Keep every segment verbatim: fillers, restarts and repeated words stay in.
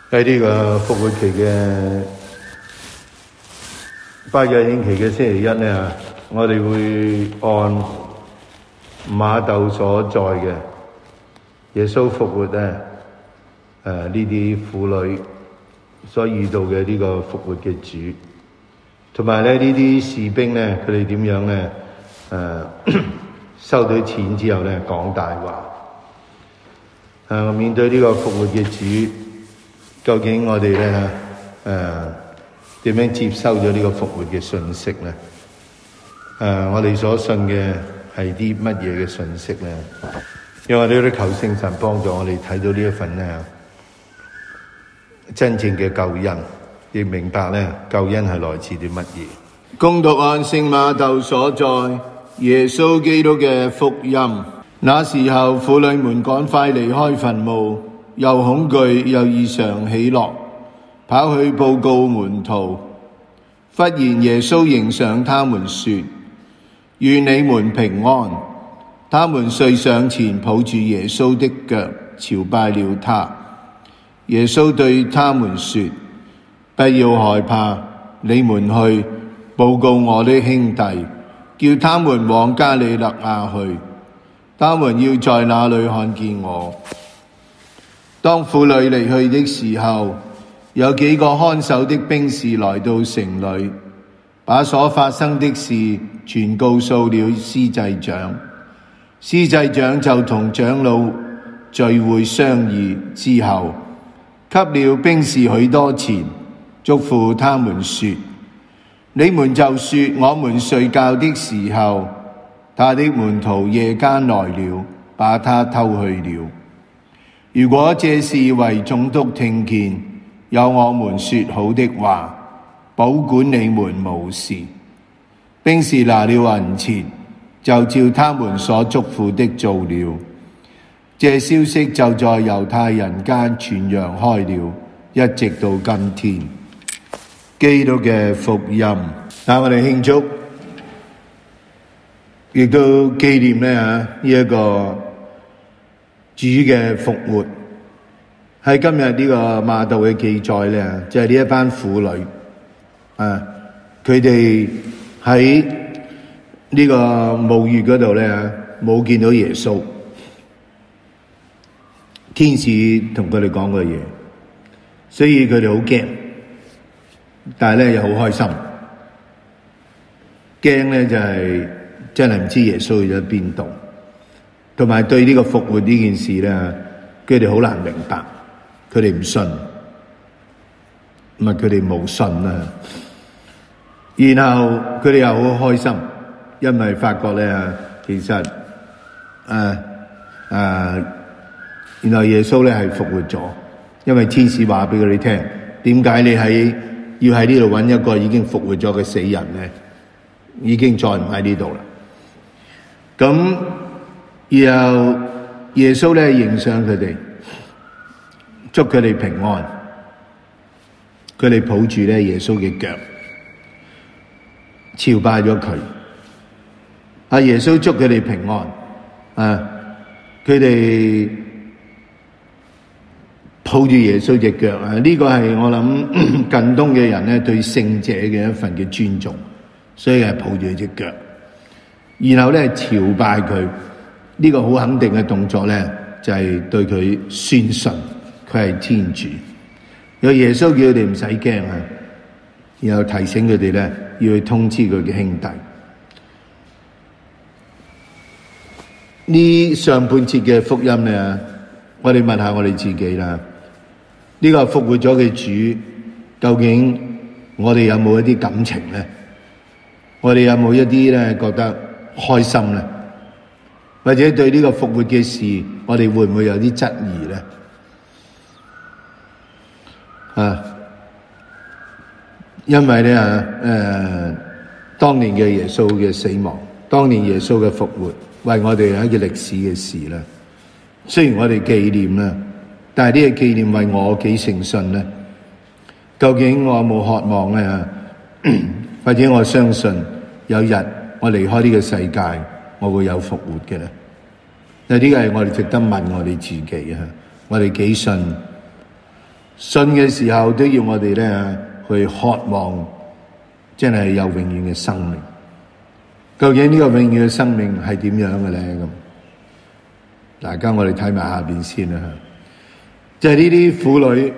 喺呢個復活期嘅八日慶期嘅星期一呢，我哋會按馬竇所在嘅耶穌復活咧，誒呢啲婦女所遇到嘅呢個復活嘅主，同埋咧呢啲士兵咧，佢哋點樣咧誒、呃、收到錢之後咧講大話，誒、呃、面對呢個復活嘅主。究竟我哋咧誒點樣接收咗呢個復活嘅信息咧？誒、呃，我哋所信嘅係啲乜嘢嘅信息咧？因為我哋都求聖神幫助我哋睇到呢一份咧真正嘅救恩，亦明白咧救恩係來自啲乜嘢。 恭讀按聖馬竇所載耶穌基督嘅福音。那時候，婦女們趕快離開墳墓。又恐懼又異常喜樂，跑去報告門徒。忽然耶穌迎上他們說：願你們平安！他們遂上前抱住耶穌的腳，朝拜了他。耶穌對他們說：不要害怕，你們去報告我的兄弟，叫他們往加里肋亞去，他們要在那裏看見我。當婦女離去的時候，有幾個看守的兵士來到城裏，把所發生的事全告訴了司祭長。司祭長就同長老聚會商議之後，給了兵士許多錢，囑咐他們說：你們就說我們睡覺的時候，他的門徒夜間來了，把他偷去了。如果這事為總督聽見，有我們說好的話，保管你們無事。兵士拿了銀錢，就照他們所囑咐的做了。這消息就在猶太人間傳揚開了，一直到今天。基督嘅福音，但我哋慶祝，亦都紀念咧呢一個主嘅復活。喺今日呢個馬竇嘅記載咧，就係呢一班婦女啊，佢哋喺呢個墓穴嗰度咧冇見到耶穌，天使同佢哋講嘅嘢，所以佢哋好驚，但係咧又好開心。驚咧就係真係唔知耶穌去咗邊度。同埋對呢個復活呢件事咧，佢哋好難明白，佢哋唔信，唔係佢哋冇信啊。然後佢哋又好開心，因為發覺咧，其實誒誒、啊啊，然後耶穌咧係復活咗，因為天使話俾佢哋聽，點解你喺要喺呢度揾一個已經復活咗嘅死人咧？已經再唔喺呢度啦。咁然後耶穌咧迎上佢哋，祝佢哋平安。佢哋抱住咧耶穌嘅腳，朝拜咗佢。阿耶穌祝佢哋平安。啊，佢哋抱住耶穌隻腳啊！呢個係我諗近東嘅人咧對聖者嘅一份嘅尊重，所以係抱住佢隻腳，然後咧朝拜佢。呢個好肯定嘅動作咧，就係對佢宣信佢係天主。有耶穌叫佢哋唔使驚啊，然後提醒佢哋咧要去通知佢嘅兄弟。呢上半節嘅福音咧，我哋問下我哋自己啦。呢個復活咗嘅主，究竟我哋有冇一啲感情咧？我哋有冇一啲咧覺得開心咧？或者對呢個復活嘅事，我哋會唔會有啲質疑咧？啊，因為咧誒、呃，當年嘅耶穌嘅死亡，當年耶穌嘅復活，為我哋係一件歷史嘅事啦。雖然我哋紀念啦，但係呢個紀念為我幾誠信咧？究竟我有冇渴望咧？或者我相信有日我離開呢個世界，我會有復活嘅咧？嗱，呢個係我哋值得問我哋自己啊！我哋幾信信嘅時候都要我哋咧去渴望，真係有永遠嘅生命。究竟呢個永遠嘅生命係點樣嘅咧？咁大家我哋睇埋下邊先啦。即係呢啲婦女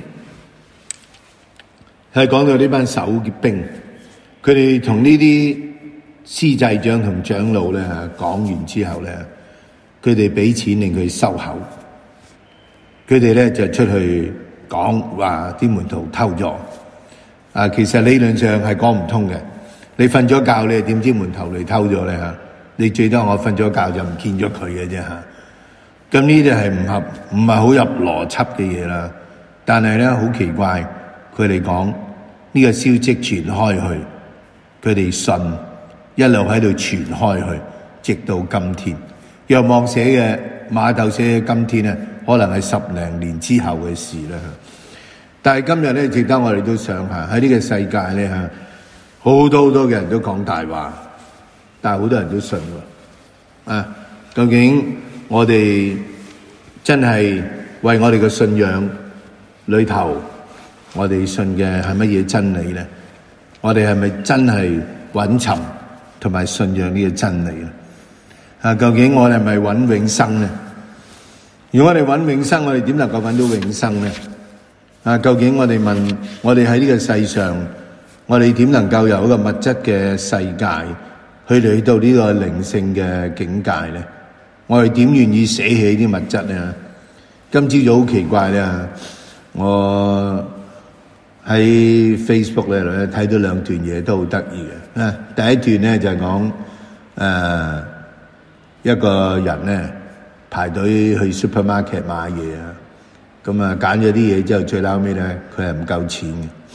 係講到呢班守兵，佢哋同呢啲司祭長同長老咧講完之後咧，佢哋俾錢令佢收口，佢哋咧就出去講話啲門徒偷咗。啊，其實理論上係講唔通嘅。你瞓咗覺，你點知門徒嚟偷咗咧嚇？你最多我瞓咗覺就唔見咗佢嘅啫嚇。咁呢啲係唔合，唔係好入邏輯嘅嘢啦。但係咧好奇怪，佢哋講呢個消息傳開去，佢哋信，一路喺度傳開去，直到今天。若望寫嘅馬竇寫嘅今天咧，可能係十零年之後嘅事啦。但係今日咧，值得我哋都想下喺呢個世界咧嚇，好多好多嘅人都講大話，但係好多人都信喎。啊，究竟我哋真係為我哋嘅信仰裏頭，我哋信嘅係乜嘢真理咧？我哋係咪真係揾尋同埋信仰呢個真理咧？啊，究竟我哋係咪揾永生咧？如果我哋揾永生，我哋點能夠揾到永生咧？啊，究竟我哋問我哋喺呢個世上，我哋點能夠由一個物質嘅世界去嚟到呢個靈性嘅境界咧？我哋點願意捨棄啲物質咧？今朝早好奇怪咧，我喺 Facebook 咧睇到兩段嘢都好得意嘅。啊，第一段咧就係講誒一個人咧排隊去 supermarket 買嘢啊，咁啊揀咗啲嘢之後，最後尾咧佢係唔夠錢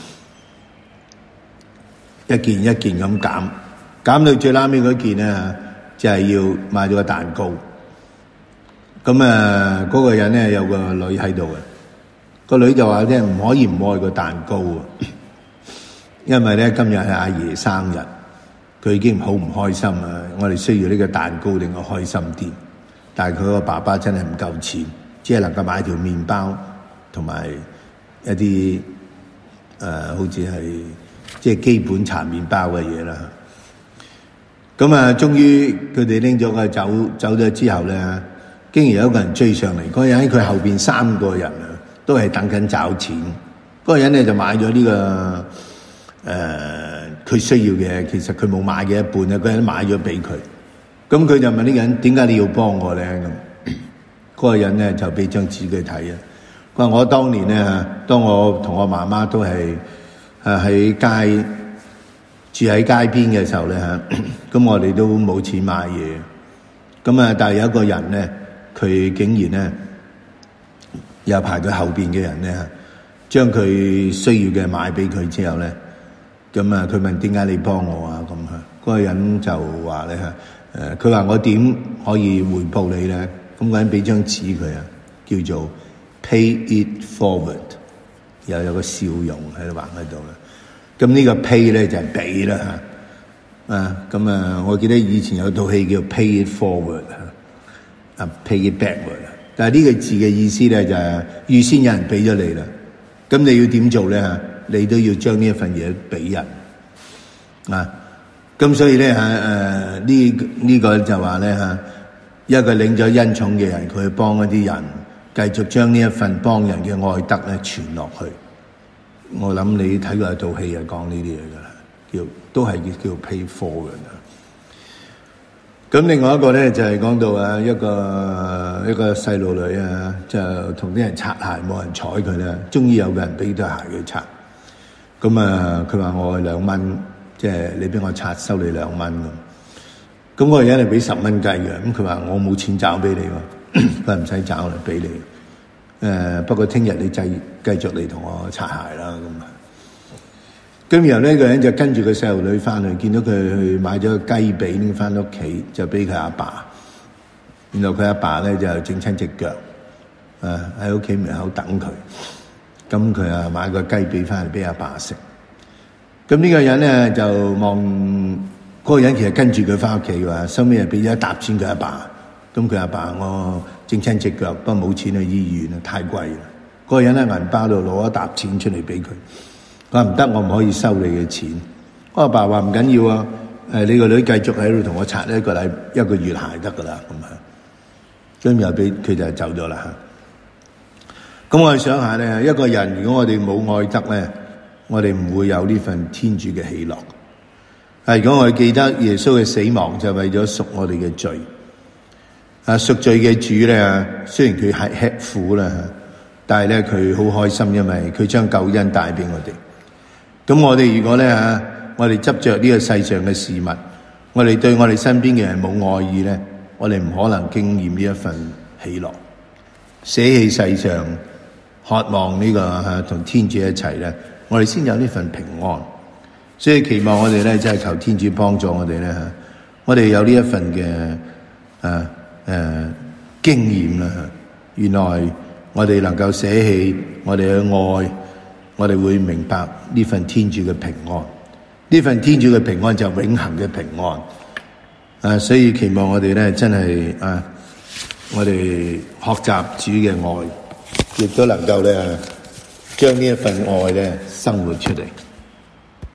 嘅，一件一件咁減，減到最後尾嗰件咧就係要買咗個蛋糕。咁啊，嗰個人咧有個女喺度嘅，個女就話咧唔可以唔愛個蛋糕啊，因為咧今日係阿爺生日，佢已經好唔開心啊。我哋需要呢個蛋糕令我開心啲，但係佢個爸爸真係唔夠錢，只係能夠買條麵包同埋一啲誒、呃，好似係即係基本茶麵包嘅嘢啦。咁啊，終於佢哋拎咗佢走走咗之後咧，竟然有一個人追上嚟，嗰個人喺佢後邊三個人啊，都係等緊找錢。嗰個人咧就買咗呢、這個誒，佢、呃、需要嘅，其實佢冇買嘅一半啊，嗰個人買咗俾佢。咁佢就問呢個人：點解你要幫我咧？咁嗰個人咧就俾張紙佢睇啊。佢話：我當年咧，當我同我媽媽都係誒喺街住喺街邊嘅時候咧嚇，咁我哋都冇錢買嘢。咁啊，但係有一個人咧，佢竟然咧又排佢後邊嘅人咧，將佢需要嘅買俾佢之後咧，咁啊，佢問點解你幫我啊？咁啊，嗰個人就話咧嚇，誒，佢話我點可以回報你咧？咁嗰人俾張紙佢啊，叫做 Pay it forward，又有個笑容喺度畫喺度啦。咁呢個 pay 咧就係俾啦嚇，啊咁啊，我記得以前有套戲叫 Pay it forward 啊，啊 Pay it backward。但係呢個字嘅意思咧就係預先有人俾咗你啦，咁你要點做咧嚇？你都要將呢一份嘢俾人啊。咁所以咧嚇誒呢呢個就話咧嚇，一個領咗恩寵嘅人，佢去幫一啲人，繼續將呢一份幫人嘅愛德咧傳落去。我諗你睇過一套戲係講呢啲嘢噶啦，叫都係叫叫 pay forward 啊。咁另外一個咧就係、是、講到啊一個一個細路女啊，就同啲人擦鞋，冇人睬佢啦。終於有個人俾對鞋佢擦，咁啊佢話我兩蚊，即係你俾我擦收你兩蚊咁。咁我而家係俾十蚊雞嘅，咁佢話我冇錢找俾你喎，佢話唔使找啦，俾你。誒、呃，不過聽日你繼繼續嚟同我擦鞋啦，咁啊。咁然後呢個人就跟住個細路女翻去，見到佢去買咗個雞髀拎翻屋企，就俾佢阿爸。然後佢阿爸咧就整親隻腳，誒喺屋企門口等佢。咁佢啊買個雞髀翻嚟俾阿爸食。咁呢個人咧就望嗰個人其實跟住佢翻屋企嘅，收尾又俾咗一沓錢佢阿爸。咁佢阿爸，我整親隻腳，不過冇錢去醫院啊，太貴啦。嗰嗰個人喺銀包度攞一沓錢出嚟俾佢，佢話唔得，我唔可以收你嘅錢。我阿爸話唔緊要啊，誒你個女繼續喺度同我擦一個禮一個月鞋得噶啦，咁啊，跟住又俾佢就走咗啦。咁我哋想下咧，一個人如果我哋冇愛德咧，我哋唔會有呢份天主嘅喜樂。啊，如果我哋記得耶穌嘅死亡就為咗贖我哋嘅罪，啊贖罪嘅主咧，雖然佢係吃苦啦，但係咧佢好開心，因為佢將救恩帶俾我哋。咁我哋如果咧吓，我哋執着呢個世上嘅事物，我哋對我哋身邊嘅人冇愛意咧，我哋唔可能經驗呢一份喜樂。捨棄世上，渴望呢個吓同天主一齊咧，我哋先有呢份平安。所以期望我哋咧，真係求天主幫助我哋咧吓，我哋有呢一份嘅誒誒經驗啦。原來我哋能夠捨棄我哋嘅愛，我哋會明白呢份天主嘅平安。呢份天主嘅平安就係永恆嘅平安。誒，所以期望我哋咧真係誒，我哋學習主嘅愛，亦都能夠咧將呢一份愛咧生活出嚟。